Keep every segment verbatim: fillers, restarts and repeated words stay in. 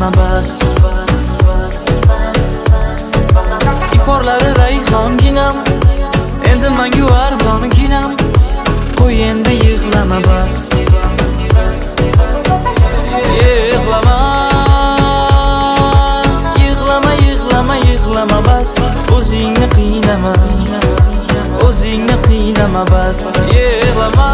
yig'lama bas. Iforlari rayhonginam, endi mangu armonginam, qo'y endi yig'lama bas. Yig'lama, yig'lama, yig'lama, yig'lama bas. O'zingni qiynama, o'zingni qiynama bas. Yig'lama,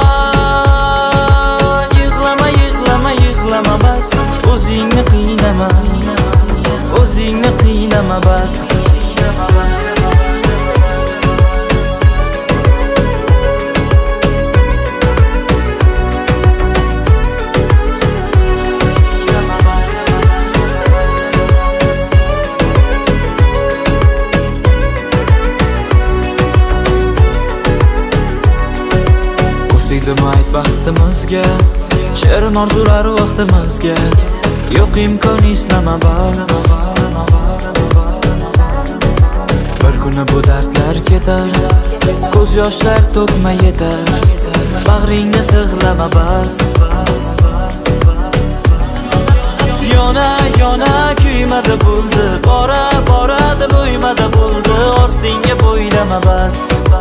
yig'lama, yig'lama, yig'lama bas. O'zingni qiynama, o'zingni qiynama bas. O'siydim ayt baxtimizga, shirin orzular vaqtimizga, yo'q imkon islama bas. Bir kuni bu dardlar ketar, ko'z yoshlar to'kma yetar, bag'ringni tig'lama bas. Yona yona kuymada bo'ldi, bora bora dil o'ymada bo'ldi, ortingga bo'ylama bas.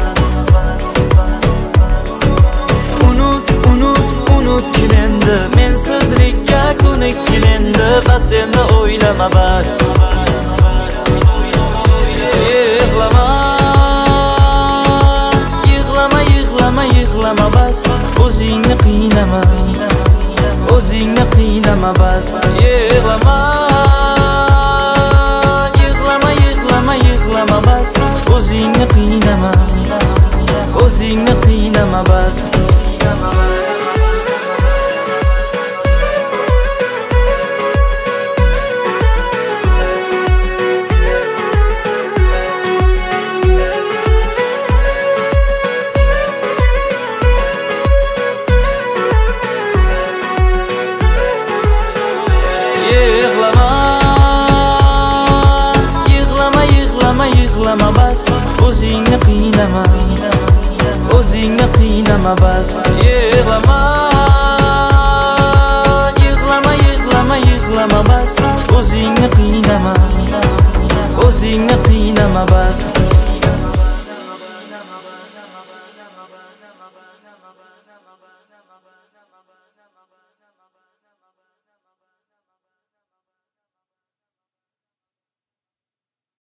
Unut unut unutgin endi, mensizlikka ko'nikgin endi, bas endi o'ylama bas. Yig'lama, yig'lama, yig'lama, yig'lama bas. O'zingni qiynama, o'zingni qiynama bas. Yig'lama, yig'lama, yig'lama, yig'lama bas. O'zingni qiynama, o'zingni qiynama bas. Yig'lama, yig'lama, yig'lama, yig'lama bas. O'zingni qiynama, o'zingni qiynama bas. Yig'lama.